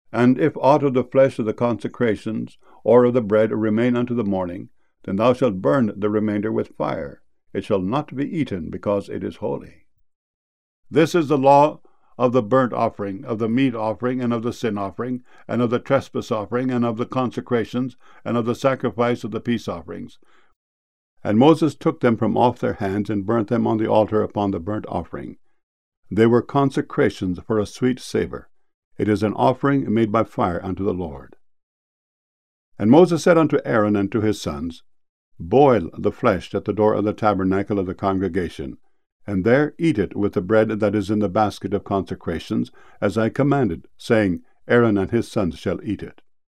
And if aught of the flesh of the consecrations or of the bread remain unto the morning, then thou shalt burn the remainder with fire. It shall not be eaten, because it is holy. This is the law of the burnt offering, of the meat offering, and of the sin offering, and of the trespass offering, and of the consecrations, and of the sacrifice of the peace offerings. And Moses took them from off their hands, and burnt them on the altar upon the burnt offering. They were consecrations for a sweet savour. It is an offering made by fire unto the Lord. And Moses said unto Aaron and to his sons, Boil the flesh at the door of the tabernacle of the congregation, and there eat it with the bread that is in the basket of consecrations, as I commanded, saying, Aaron and his sons shall eat it.